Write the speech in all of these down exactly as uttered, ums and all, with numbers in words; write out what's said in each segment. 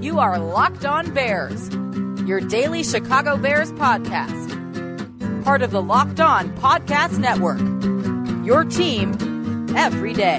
You are Locked On Bears, your daily Chicago Bears podcast. Part of the Locked On Podcast Network, your team every day.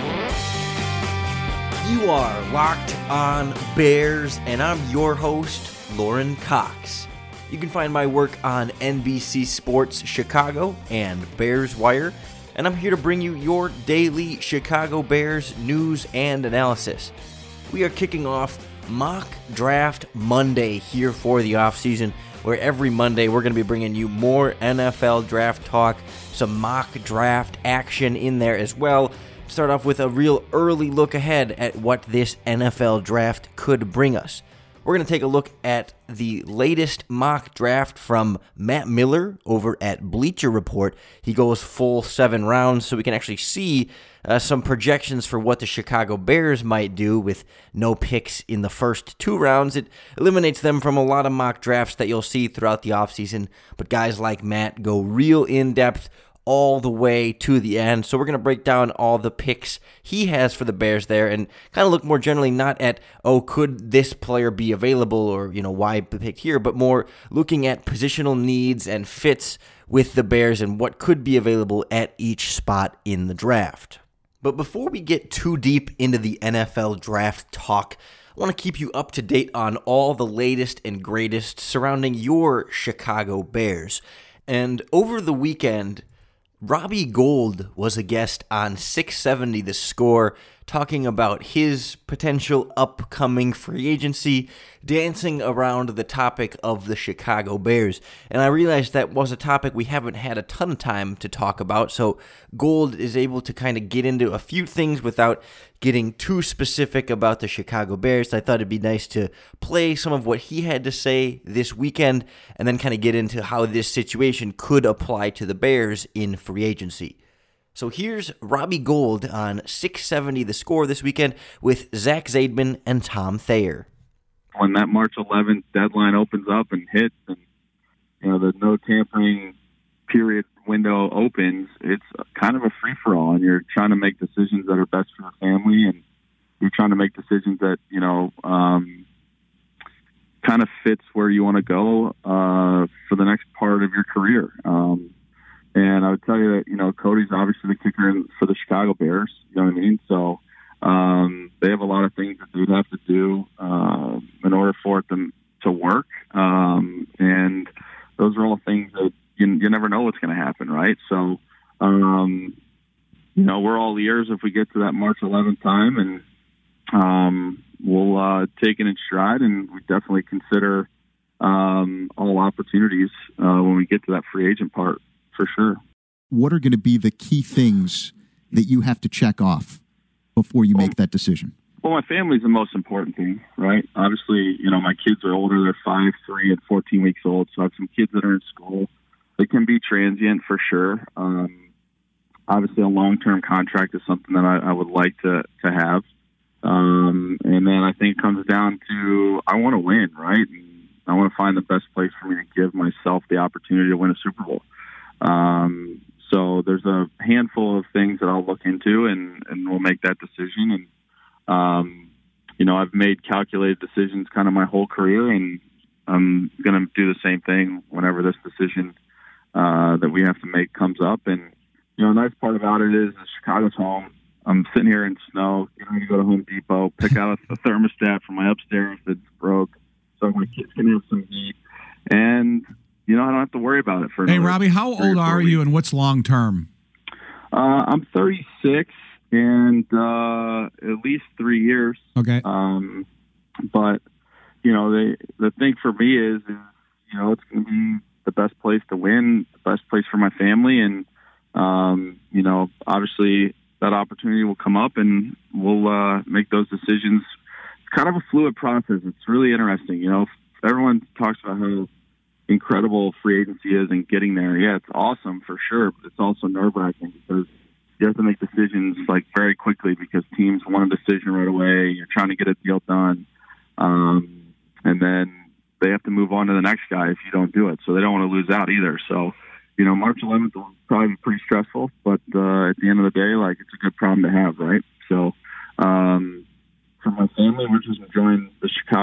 You are Locked On Bears, and I'm your host, Lauren Cox. You can find my work on N B C Sports Chicago and Bears Wire, and I'm here to bring you your daily Chicago Bears news and analysis. We are kicking off Mock Draft Monday here for the offseason, where every Monday we're going to be bringing you more N F L draft talk, some mock draft action in there as well. Start off with a real early look ahead at what this N F L draft could bring us. We're going to take a look at the latest mock draft from Matt Miller over at Bleacher Report. He goes full seven rounds, so we can actually see uh, some projections for what the Chicago Bears might do with no picks in the first two rounds. It eliminates them from a lot of mock drafts that you'll see throughout the offseason, but guys like Matt go real in-depth all the way to the end. So we're going to break down all the picks he has for the Bears there and kind of look more generally not at, oh, could this player be available or, you know, why picked here, but more looking at positional needs and fits with the Bears and what could be available at each spot in the draft. But before we get too deep into the N F L draft talk, I want to keep you up to date on all the latest and greatest surrounding your Chicago Bears. And over the weekend, Robbie Gould was a guest on six seventy The Score, talking about his potential upcoming free agency, dancing around the topic of the Chicago Bears. And I realized that was a topic we haven't had a ton of time to talk about, so Gould is able to kind of get into a few things without getting too specific about the Chicago Bears. I thought it'd be nice to play some of what he had to say this weekend and then kind of get into how this situation could apply to the Bears in free agency. So here's Robbie Gould on six seventy The Score this weekend with Zach Zaidman and Tom Thayer. When that March eleventh deadline opens up and hits, and you know the no tampering period window opens, it's kind of a free for all, and you're trying to make decisions that are best for the family, and you're trying to make decisions that you know um, kind of fits where you want to go uh, for the next part of your career. Um, And I would tell you that, you know, Cody's obviously the kicker for the Chicago Bears, you know what I mean? So um, they have a lot of things that they'd have to do uh, in order for it to, to work. Um, and those are all things that you, you never know what's going to happen, right? So, um, you know, we're all ears if we get to that March eleventh time, and um, we'll uh, take it in stride, and we definitely consider um, all opportunities uh, when we get to that free agent part. For sure. What are going to be the key things that you have to check off before you well, make that decision? Well, my family's the most important thing, right? Obviously, you know, my kids are older. They're five, three, and fourteen weeks old. So I have some kids that are in school. They can be transient for sure. Um, obviously, a long-term contract is something that I, I would like to, to have. Um, and then I think it comes down to I want to win, right? And I want to find the best place for me to give myself the opportunity to win a Super Bowl. Um, so there's a handful of things that I'll look into, and, and we'll make that decision. And, um, you know, I've made calculated decisions kind of my whole career, and I'm going to do the same thing whenever this decision, uh, that we have to make comes up. And, you know, the nice part about it is that Chicago's home. I'm sitting here in snow, getting ready to go to Home Depot, pick out a, a thermostat for my upstairs that's broke so my kids can have some heat. And, you know, I don't have to worry about it for. Hey, Robbie, how old are you, and what's long term? Uh, I'm thirty-six, and uh, at least three years. Okay. Um, but you know, the the thing for me is, is you know, it's going to be the best place to win, the best place for my family, and um, you know, obviously that opportunity will come up, and we'll uh, make those decisions. It's kind of a fluid process. It's really interesting. You know, everyone talks about how incredible free agency is and getting there. Yeah, it's awesome for sure, but it's also nerve-wracking because you have to make decisions like very quickly because teams want a decision right away. You're trying to get a deal done, um, and then they have to move on to the next guy if you don't do it. So they don't want to lose out either. So, you know, March eleventh will probably be pretty stressful, but uh, at the end of the day, like, it's a good problem to have, right? So um, for my family, we're just enjoying the Chicago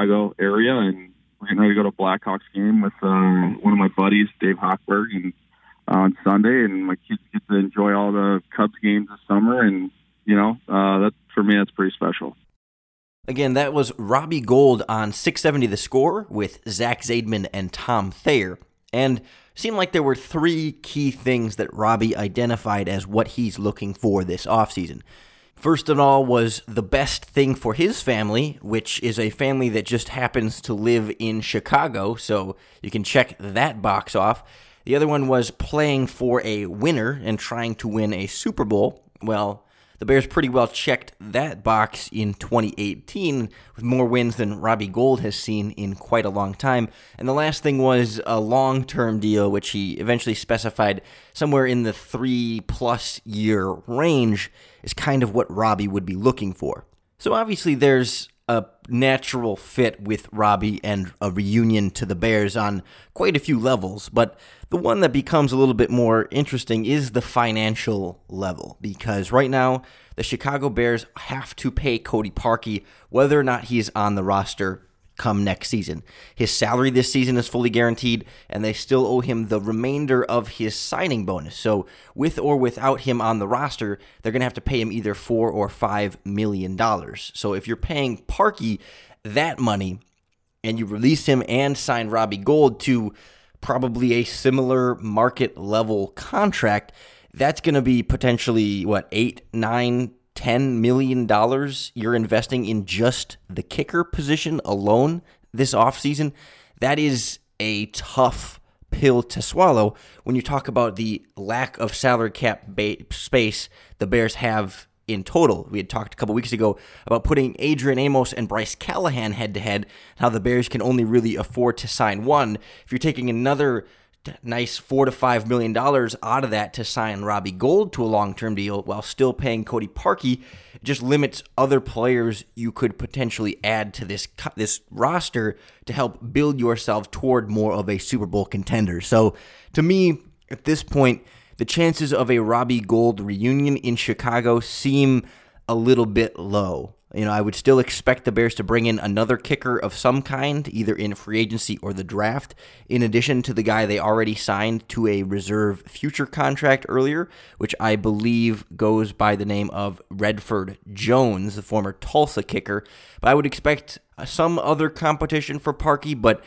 Chicago area, and we're getting ready to go to a Blackhawks game with uh, one of my buddies, Dave Hochberg, and uh, on Sunday, and my kids get to enjoy all the Cubs games this summer, and you know, uh, that for me, that's pretty special. Again, that was Robbie Gould on six seventy The Score with Zach Zaidman and Tom Thayer. And it seemed like there were three key things that Robbie identified as what he's looking for this offseason. First of all was the best thing for his family, which is a family that just happens to live in Chicago, so you can check that box off. The other one was playing for a winner and trying to win a Super Bowl. Well, the Bears pretty well checked that box in twenty eighteen with more wins than Robbie Gould has seen in quite a long time. And the last thing was a long-term deal, which he eventually specified somewhere in the three-plus year range is kind of what Robbie would be looking for. So obviously there's a natural fit with Robbie and a reunion to the Bears on quite a few levels, but the one that becomes a little bit more interesting is the financial level, because right now the Chicago Bears have to pay Cody Parkey whether or not he's on the roster come next season. His salary this season is fully guaranteed, and they still owe him the remainder of his signing bonus. So with or without him on the roster, they're going to have to pay him either four or five million dollars. So if you're paying Parkey that money and you release him and sign Robbie Gould to probably a similar market level contract, that's going to be potentially what eight, nine, ten million dollars you're investing in just the kicker position alone this offseason. That is a tough pill to swallow when you talk about the lack of salary cap ba- space the Bears have in total. We had talked a couple weeks ago about putting Adrian Amos and Bryce Callahan head-to-head, how the Bears can only really afford to sign one. If you're taking another nice four to five million dollars out of that to sign Robbie Gould to a long-term deal while still paying Cody Parkey, it just limits other players you could potentially add to this this roster to help build yourself toward more of a Super Bowl contender. So to me, at this point, the chances of a Robbie Gould reunion in Chicago seem a little bit low. You know, I would still expect the Bears to bring in another kicker of some kind, either in free agency or the draft, in addition to the guy they already signed to a reserve future contract earlier, which I believe goes by the name of Redford Jones, the former Tulsa kicker. But I would expect some other competition for Parkey, but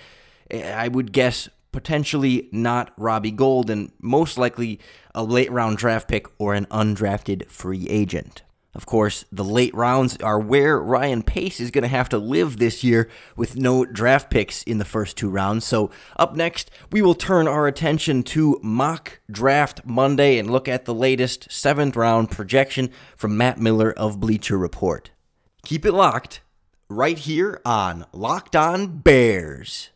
I would guess potentially not Robbie Gould, and most likely a late-round draft pick or an undrafted free agent. Of course, the late rounds are where Ryan Pace is going to have to live this year with no draft picks in the first two rounds. So up next, we will turn our attention to Mock Draft Monday and look at the latest seventh round projection from Matt Miller of Bleacher Report. Keep it locked right here on Locked On Bears.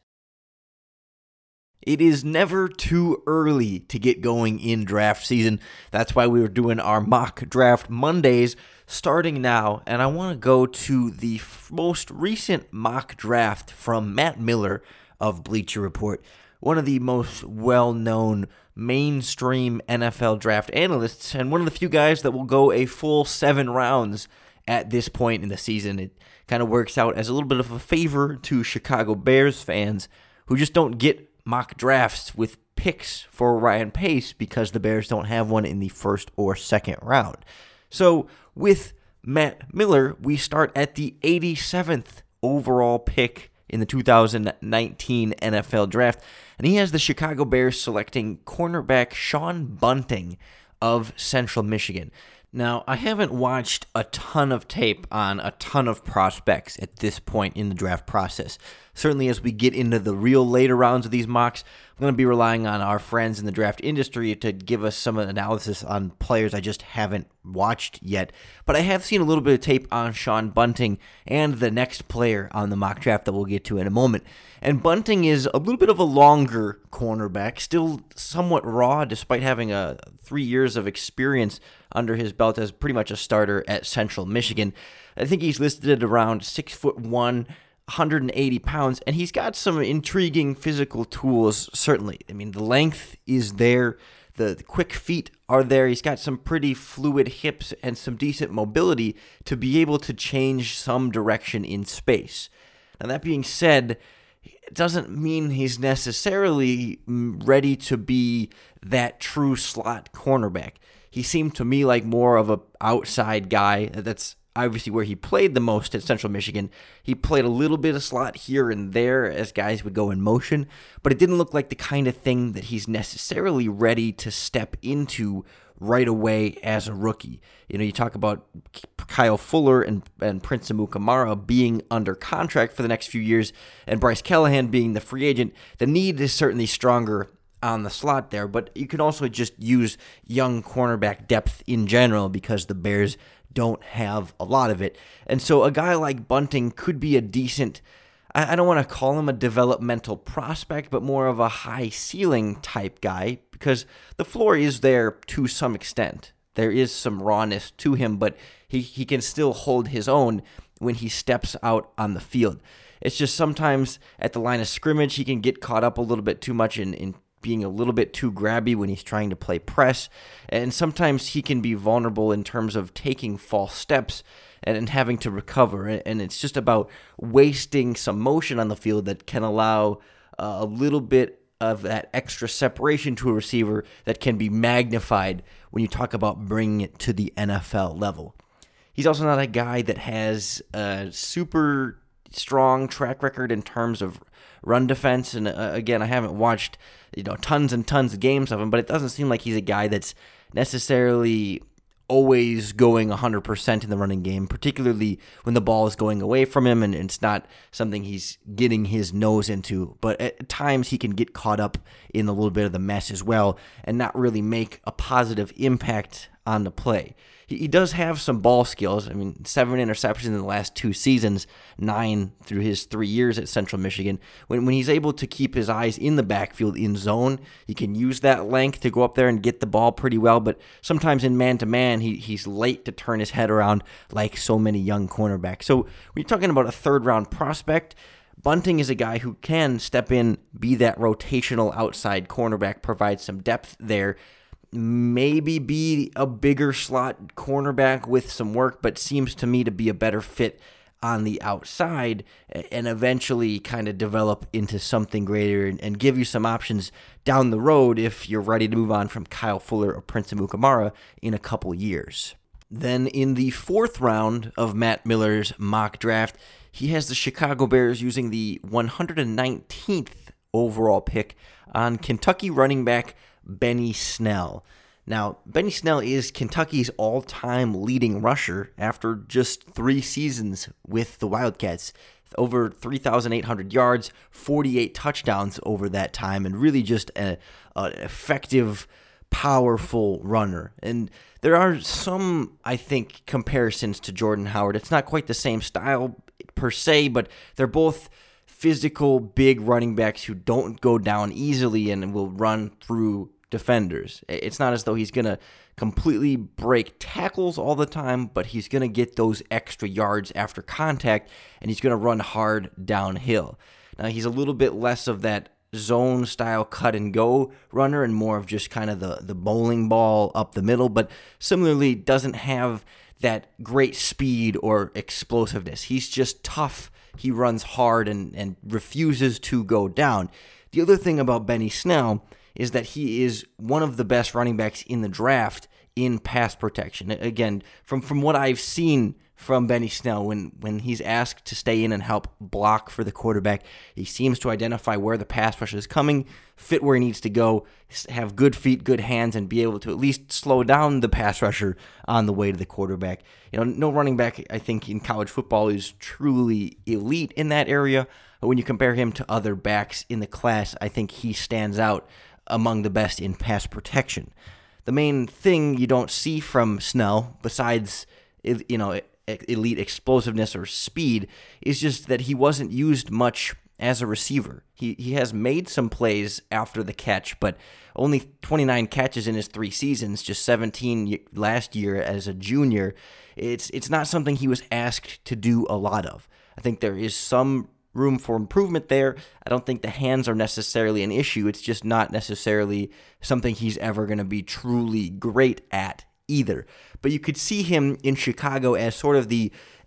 It is never too early to get going in draft season. That's why we were doing our Mock Draft Mondays starting now. And I want to go to the f- most recent mock draft from Matt Miller of Bleacher Report, one of the most well-known mainstream N F L draft analysts, and one of the few guys that will go a full seven rounds at this point in the season. It kind of works out as a little bit of a favor to Chicago Bears fans who just don't get mock drafts with picks for Ryan Pace because the Bears don't have one in the first or second round. So with Matt Miller, we start at the eighty-seventh overall pick in the two thousand nineteen N F L Draft, and he has the Chicago Bears selecting cornerback Sean Bunting of Central Michigan. Now, I haven't watched a ton of tape on a ton of prospects at this point in the draft process. Certainly as we get into the real later rounds of these mocks, I'm going to be relying on our friends in the draft industry to give us some analysis on players I just haven't watched yet. But I have seen a little bit of tape on Sean Bunting and the next player on the mock draft that we'll get to in a moment. And Bunting is a little bit of a longer cornerback, still somewhat raw despite having a three years of experience under his belt as pretty much a starter at Central Michigan. I think he's listed at around six foot one, one hundred eighty pounds, and he's got some intriguing physical tools, certainly. I mean, the length is there, the, the quick feet are there, he's got some pretty fluid hips and some decent mobility to be able to change some direction in space. Now, that being said, it doesn't mean he's necessarily ready to be that true slot cornerback. He seemed to me like more of a outside guy. That's obviously where he played the most at Central Michigan. He played a little bit of slot here and there as guys would go in motion, but it didn't look like the kind of thing that he's necessarily ready to step into right away as a rookie. You know, you talk about Kyle Fuller and, and Prince Amukamara being under contract for the next few years, and Bryce Callahan being the free agent. The need is certainly stronger on the slot there, but you can also just use young cornerback depth in general because the Bears don't have a lot of it. And so a guy like Bunting could be a decent, I don't want to call him a developmental prospect, but more of a high ceiling type guy because the floor is there to some extent. There is some rawness to him, but he, he can still hold his own when he steps out on the field. It's just sometimes at the line of scrimmage, he can get caught up a little bit too much in, in being a little bit too grabby when he's trying to play press. And sometimes he can be vulnerable in terms of taking false steps and, and having to recover. And it's just about wasting some motion on the field that can allow uh, a little bit of that extra separation to a receiver that can be magnified when you talk about bringing it to the N F L level. He's also not a guy that has a super strong track record in terms of run defense. And uh, again, I haven't watched you know tons and tons of games of him, but it doesn't seem like he's a guy that's necessarily always going one hundred percent in the running game, particularly when the ball is going away from him and it's not something he's getting his nose into. But at times he can get caught up in a little bit of the mess as well and not really make a positive impact on the play. He does have some ball skills. I mean, seven interceptions in the last two seasons, nine through his three years at Central Michigan. When when he's able to keep his eyes in the backfield in zone, he can use that length to go up there and get the ball pretty well. But sometimes in man-to-man, he, he's late to turn his head around like so many young cornerbacks. So when you're talking about a third-round prospect, Bunting is a guy who can step in, be that rotational outside cornerback, provide some depth there, maybe be a bigger slot cornerback with some work, but seems to me to be a better fit on the outside and eventually kind of develop into something greater and, and give you some options down the road if you're ready to move on from Kyle Fuller or Prince Amukamara in a couple years. Then in the fourth round of Matt Miller's mock draft, he has the Chicago Bears using the one hundred nineteenth overall pick on Kentucky running back Benny Snell. Now, Benny Snell is Kentucky's all-time leading rusher after just three seasons with the Wildcats. Over three thousand eight hundred yards, forty-eight touchdowns over that time, and really just an effective, powerful runner. And there are some, I think, comparisons to Jordan Howard. It's not quite the same style per se, but they're both physical, big running backs who don't go down easily and will run through defenders. It's not as though he's going to completely break tackles all the time, but he's going to get those extra yards after contact, and he's going to run hard downhill. Now, he's a little bit less of that zone-style cut-and-go runner and more of just kind of the, the bowling ball up the middle, but similarly doesn't have that great speed or explosiveness. He's just tough. He runs hard and, and refuses to go down. The other thing about Benny Snell is that he is one of the best running backs in the draft in pass protection. Again, from, from what I've seen from Benny Snell, when, when he's asked to stay in and help block for the quarterback, he seems to identify where the pass rush is coming, fit where he needs to go, have good feet, good hands, and be able to at least slow down the pass rusher on the way to the quarterback. You know, no running back, I think, in college football is truly elite in that area. But when you compare him to other backs in the class, I think he stands out among the best in pass protection. The main thing you don't see from Snell, besides, you know, elite explosiveness or speed, is just that he wasn't used much as a receiver. He he has made some plays after the catch, but only twenty-nine catches in his three seasons, just seventeen last year as a junior. It's it's not something he was asked to do a lot of. I think there is some room for improvement there. I don't think the hands are necessarily an issue. It's just not necessarily something he's ever going to be truly great at either. But you could see him in Chicago as sort of the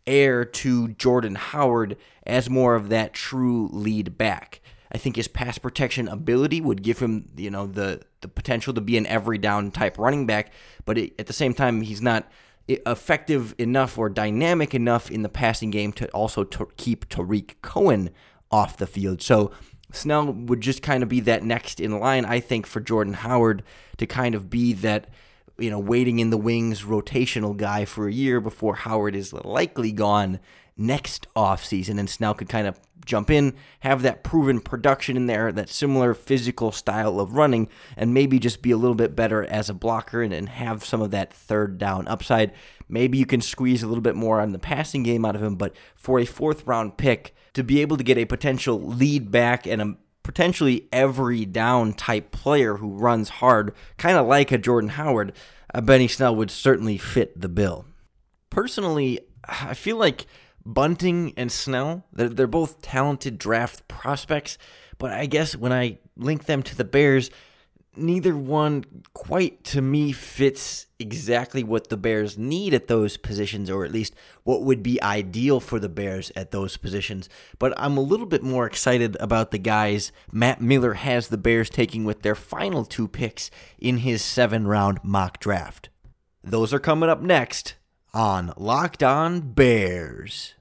heir to Jordan Howard as more of that true lead back. I think his pass protection ability would give him, you know, the the potential to be an every down type running back, but it, at the same time, he's not effective enough or dynamic enough in the passing game to also to keep Tariq Cohen off the field. So Snell would just kind of be that next in line, I think, for Jordan Howard to kind of be that, you know, waiting in the wings rotational guy for a year before Howard is likely gone next offseason, and Snell could kind of jump in, have that proven production in there, that similar physical style of running, and maybe just be a little bit better as a blocker and, and have some of that third down upside. Maybe you can squeeze a little bit more on the passing game out of him, but for a fourth round pick, to be able to get a potential lead back and a potentially every down type player who runs hard, kind of like a Jordan Howard, uh, Benny Snell would certainly fit the bill. Personally, I feel like Bunting and Snell, they're, they're both talented draft prospects, but I guess when I link them to the Bears, neither one quite, to me, fits exactly what the Bears need at those positions, or at least what would be ideal for the Bears at those positions. But I'm a little bit more excited about the guys Matt Miller has the Bears taking with their final two picks in his seven-round mock draft. Those are coming up next on Locked On Bears.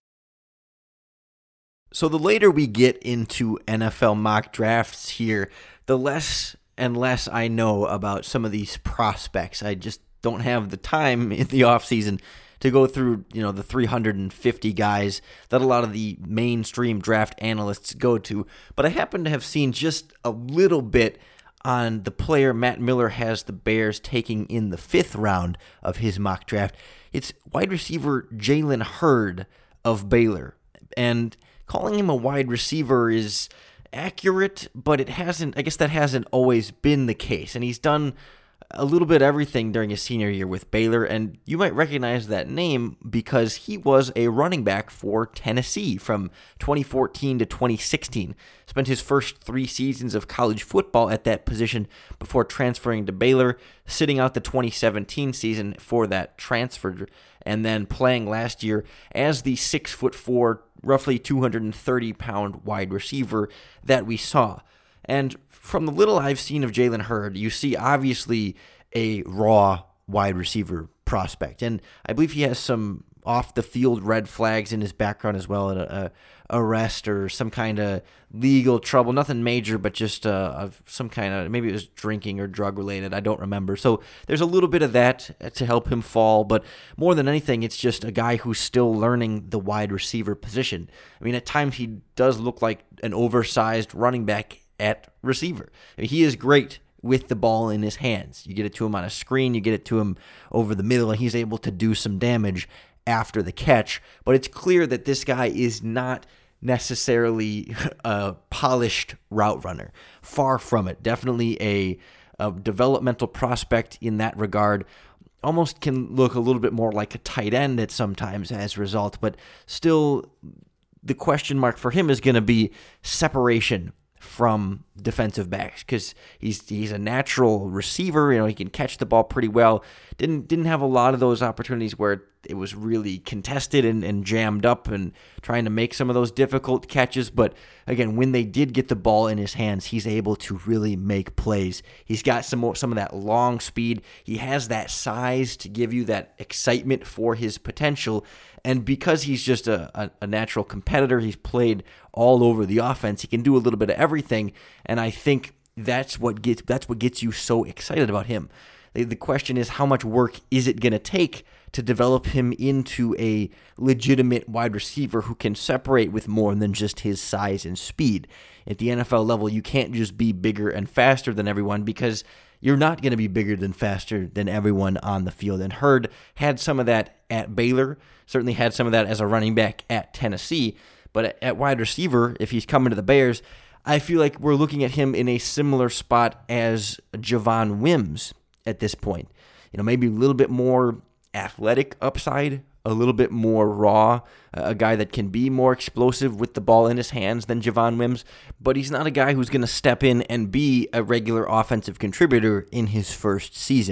So the later we get into N F L mock drafts here, the less and less I know about some of these prospects. I just don't have the time in the offseason to go through, you know, the three hundred fifty guys that a lot of the mainstream draft analysts go to. But I happen to have seen just a little bit on the player Matt Miller has the Bears taking in the fifth round of his mock draft. It's wide receiver Jalen Hurd of Baylor. And calling him a wide receiver is accurate, but it hasn't, I guess that hasn't always been the case. And he's done a little bit everything during his senior year with Baylor, and you might recognize that name because he was a running back for Tennessee from twenty fourteen to twenty sixteen. Spent his first three seasons of college football at that position before transferring to Baylor, sitting out the twenty seventeen season for that transfer, and then playing last year as the six foot four, roughly two hundred thirty pound wide receiver that we saw. And from the little I've seen of Jalen Hurd, you see obviously a raw wide receiver prospect. And I believe he has some off-the-field red flags in his background as well, a, a arrest or some kind of legal trouble. Nothing major, but just uh, some kind of, maybe it was drinking or drug-related. I don't remember. So there's a little bit of that to help him fall. But more than anything, it's just a guy who's still learning the wide receiver position. I mean, at times he does look like an oversized running back at receiver. I mean, he is great with the ball in his hands. You get it to him on a screen, you get it to him over the middle, and he's able to do some damage after the catch. But it's clear that this guy is not necessarily a polished route runner. Far from it. Definitely a, a developmental prospect in that regard. Almost can look a little bit more like a tight end at sometimes as a result, but still the question mark for him is going to be separation from defensive backs, because he's he's a natural receiver. You know, he can catch the ball pretty well. Didn't didn't have a lot of those opportunities where it was really contested and, and jammed up and trying to make some of those difficult catches. But again, when they did get the ball in his hands, he's able to really make plays. He's got some more, some of that long speed. He has that size to give you that excitement for his potential. And because he's just a, a, a natural competitor, he's played all over the offense. He can do a little bit of everything, and I think that's what gets that's what gets you so excited about him. The, the question is, how much work is it going to take to develop him into a legitimate wide receiver who can separate with more than just his size and speed? At the N F L level, you can't just be bigger and faster than everyone, because you're not going to be bigger than faster than everyone on the field. And Hurd had some of that at Baylor, certainly had some of that as a running back at Tennessee. But at wide receiver, if he's coming to the Bears, I feel like we're looking at him in a similar spot as Javon Wims at this point. You know, maybe a little bit more athletic upside, a little bit more raw, a guy that can be more explosive with the ball in his hands than Javon Wims, but he's not a guy who's going to step in and be a regular offensive contributor in his first season.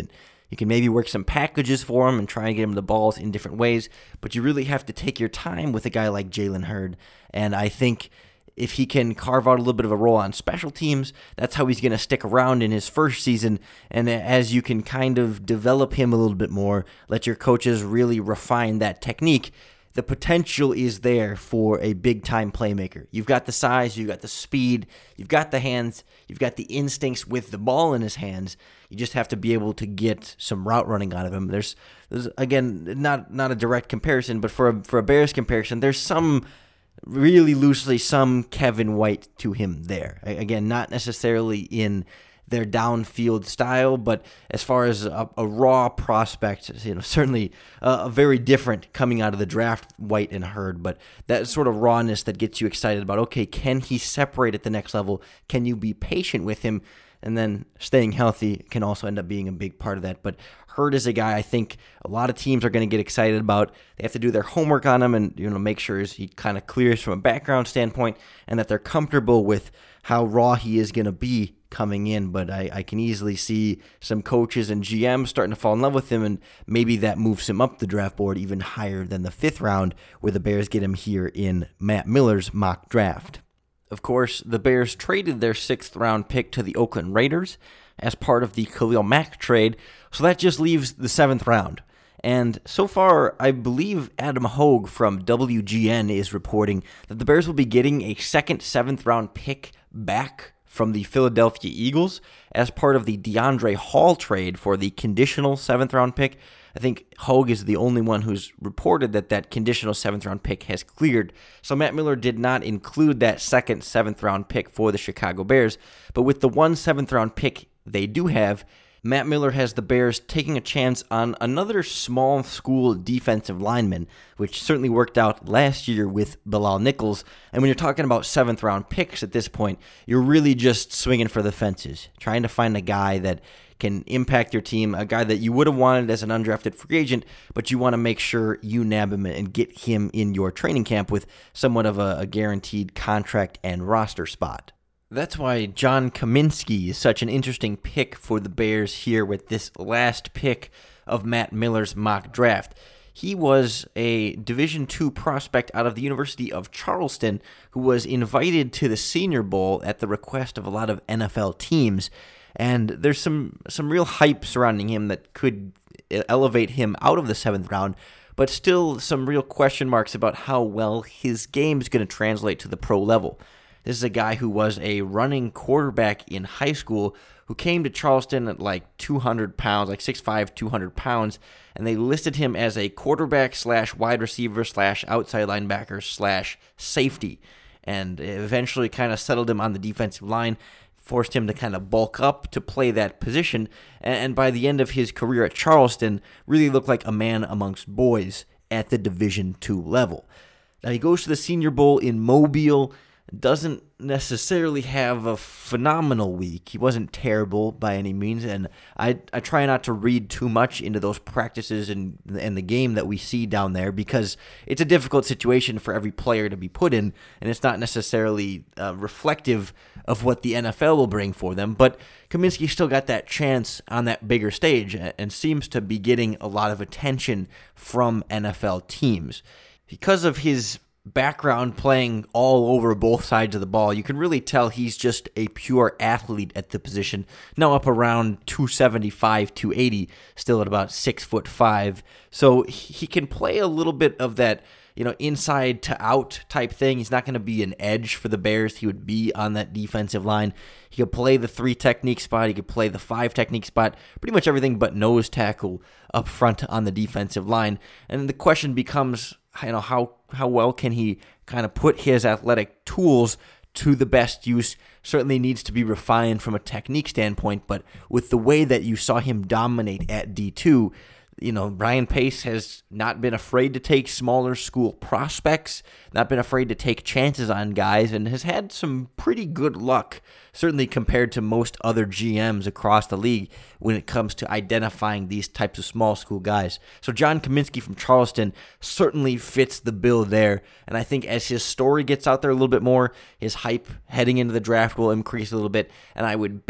You can maybe work some packages for him and try and get him the balls in different ways, but you really have to take your time with a guy like Jalen Hurd. And I think if he can carve out a little bit of a role on special teams, that's how he's going to stick around in his first season. And as you can kind of develop him a little bit more, let your coaches really refine that technique, the potential is there for a big-time playmaker. You've got the size, you've got the speed, you've got the hands, you've got the instincts with the ball in his hands. You just have to be able to get some route running out of him. There's, there's again, not not a direct comparison, but for a, for a Bears comparison, there's some, really loosely, some Kevin White to him there. Again, not necessarily in their downfield style, but as far as a, a raw prospect, you know, certainly uh, a very different coming out of the draft, White and Hurd, but that sort of rawness that gets you excited about, okay, can he separate at the next level? Can you be patient with him? And then staying healthy can also end up being a big part of that. But Hurd is a guy I think a lot of teams are going to get excited about. They have to do their homework on him and, you know, make sure he kind of clears from a background standpoint and that they're comfortable with how raw he is going to be coming in. But I, I can easily see some coaches and G Ms starting to fall in love with him, and maybe that moves him up the draft board even higher than the fifth round, where the Bears get him here in Matt Miller's mock draft. Of course, the Bears traded their sixth round pick to the Oakland Raiders as part of the Khalil Mack trade, so that just leaves the seventh round. And so far, I believe Adam Hogue from W G N is reporting that the Bears will be getting a second seventh round pick back from the Philadelphia Eagles as part of the DeAndre Hall trade for the conditional seventh round pick. I think Hogue is the only one who's reported that that conditional seventh round pick has cleared. So Matt Miller did not include that second seventh round pick for the Chicago Bears. But with the one seventh round pick they do have, Matt Miller has the Bears taking a chance on another small school defensive lineman, which certainly worked out last year with Bilal Nichols. And when you're talking about seventh round picks at this point, you're really just swinging for the fences, trying to find a guy that can impact your team, a guy that you would have wanted as an undrafted free agent, but you want to make sure you nab him and get him in your training camp with somewhat of a, a guaranteed contract and roster spot. That's why John Kaminsky is such an interesting pick for the Bears here with this last pick of Matt Miller's mock draft. He was a Division two prospect out of the University of Charleston who was invited to the Senior Bowl at the request of a lot of N F L teams. And there's some, some real hype surrounding him that could elevate him out of the seventh round, but still some real question marks about how well his game is going to translate to the pro level. This is a guy who was a running quarterback in high school who came to Charleston at like two hundred pounds, like six five, two hundred pounds, and they listed him as a quarterback slash wide receiver slash outside linebacker slash safety, and eventually kind of settled him on the defensive line, forced him to kind of bulk up to play that position, and by the end of his career at Charleston, really looked like a man amongst boys at the Division two level. Now he goes to the Senior Bowl in Mobile, doesn't necessarily have a phenomenal week. He wasn't terrible by any means, and I I try not to read too much into those practices and, and the game that we see down there, because it's a difficult situation for every player to be put in, and it's not necessarily uh, reflective of what the N F L will bring for them. But Kaminsky still got that chance on that bigger stage and seems to be getting a lot of attention from N F L teams. Because of his background playing all over both sides of the ball, you can really tell he's just a pure athlete at the position. Now up around two seventy-five, two eighty, still at about six foot five. So he can play a little bit of that, you know, inside to out type thing. He's not going to be an edge for the Bears. He would be on that defensive line. He could play the three technique spot. He could play the five technique spot. Pretty much everything but nose tackle up front on the defensive line. And the question becomes, you know, how how well can he kind of put his athletic tools to the best use? Certainly needs to be refined from a technique standpoint, but with the way that you saw him dominate at D two, you know, Ryan Pace has not been afraid to take smaller school prospects, not been afraid to take chances on guys, and has had some pretty good luck, certainly compared to most other G Ms across the league when it comes to identifying these types of small school guys. So John Kaminsky from Charleston certainly fits the bill there, and I think as his story gets out there a little bit more, his hype heading into the draft will increase a little bit, and I would bet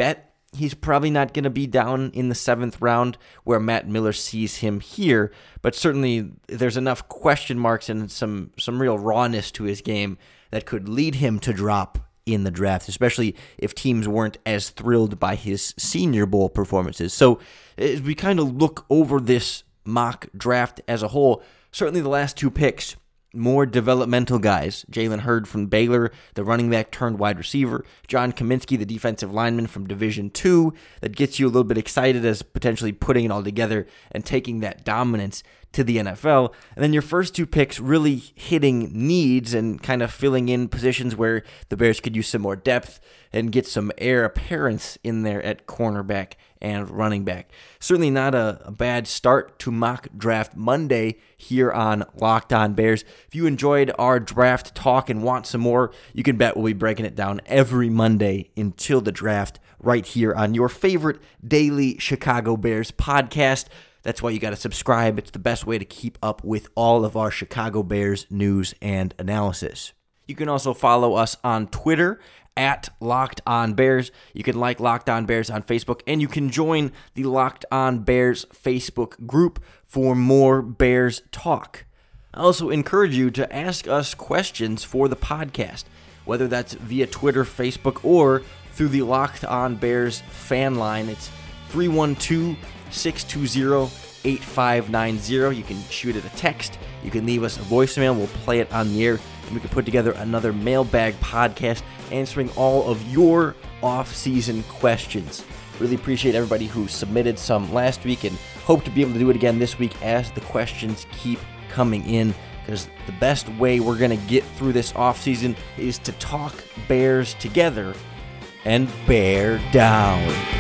he's probably not going to be down in the seventh round where Matt Miller sees him here, but certainly there's enough question marks and some, some real rawness to his game that could lead him to drop in the draft, especially if teams weren't as thrilled by his Senior Bowl performances. So as we kind of look over this mock draft as a whole, certainly the last two picks, more developmental guys. Jalen Hurd from Baylor, the running back turned wide receiver. John Kaminsky, the defensive lineman from Division two. That gets you a little bit excited as potentially putting it all together and taking that dominance to the N F L. And then your first two picks really hitting needs and kind of filling in positions where the Bears could use some more depth and get some heir apparence in there at cornerback and running back. Certainly not a, a bad start to Mock Draft Monday here on Locked On Bears. If you enjoyed our draft talk and want some more, you can bet we'll be breaking it down every Monday until the draft right here on your favorite daily Chicago Bears podcast. That's why you got to subscribe. It's the best way to keep up with all of our Chicago Bears news and analysis. You can also follow us on Twitter at Locked On Bears. You can like Locked On Bears on Facebook, and you can join the Locked On Bears Facebook group for more Bears talk. I also encourage you to ask us questions for the podcast, whether that's via Twitter, Facebook, or through the Locked On Bears fan line. It's three one two, six two zero, eight five nine zero. You can shoot it a text. You can leave us a voicemail. We'll play it on the air, and we can put together another mailbag podcast answering all of your off-season questions. Really appreciate everybody who submitted some last week and hope to be able to do it again this week as the questions keep coming in, because the best way we're going to get through this offseason is to talk Bears together and bear down.